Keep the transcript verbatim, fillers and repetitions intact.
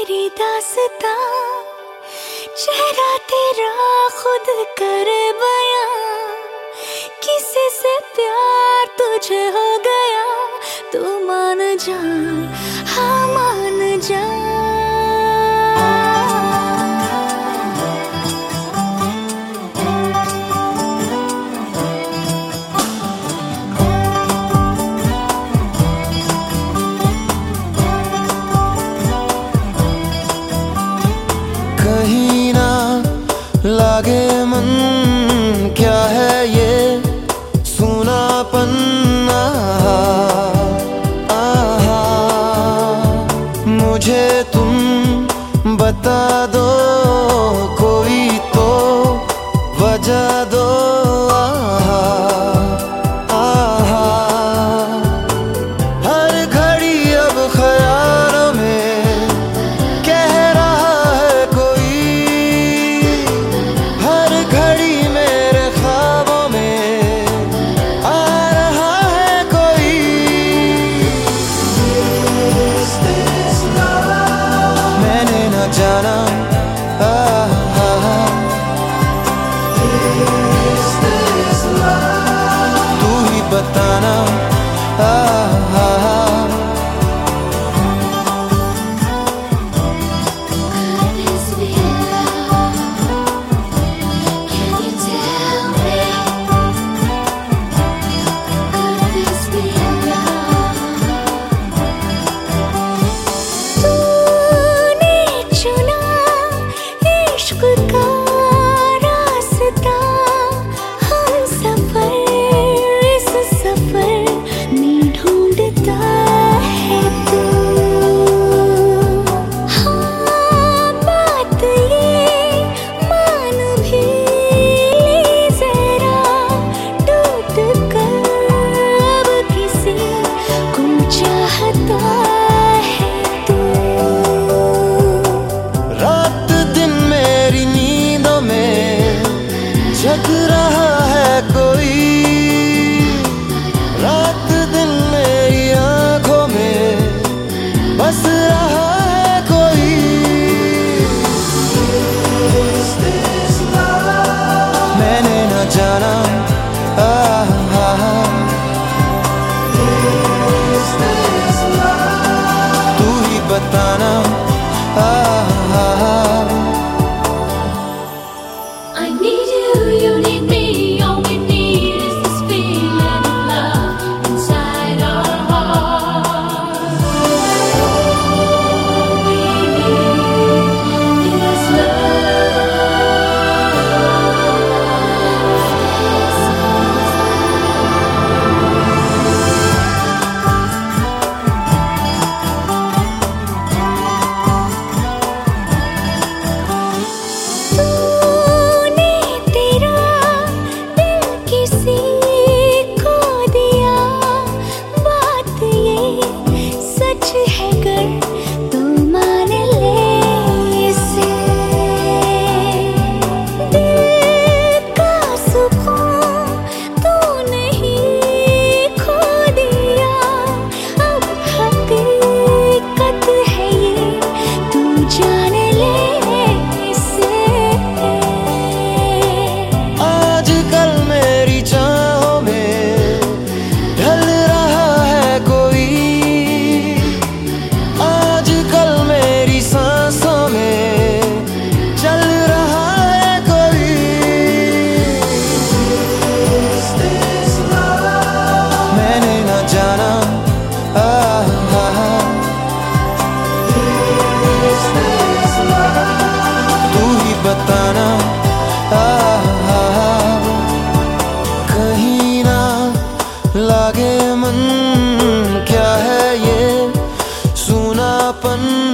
मेरी दास्तां, चेहरा तेरा खुद कर बयां, किसी से प्यार तुझे हो गया, तू मान जा, हाँ मान जा। कहीं ना लागे मन, क्या है ये सूनापन, आहा, आहा, मुझे तुम बता दो, कोई तो वजह दो, आहा, आहा, हर घड़ी अब ख्यालों में कह रहा है कोई, हर घड़ी मेरे ख्वाबों में आ रहा है कोई। मैंने न जाना, आहा, तू ही बताना, आहा, जग रहा है कोई, रात दिन मेरी आंखों में बस रहा है कोई। मैंने न जाना, आहा, तू ही बताना, आहा, I need you, you need me, all we need is this feeling of love inside our hearts. All we need is love. बताना, आहा, कहीं ना लागे मन, क्या है ये सूनापन।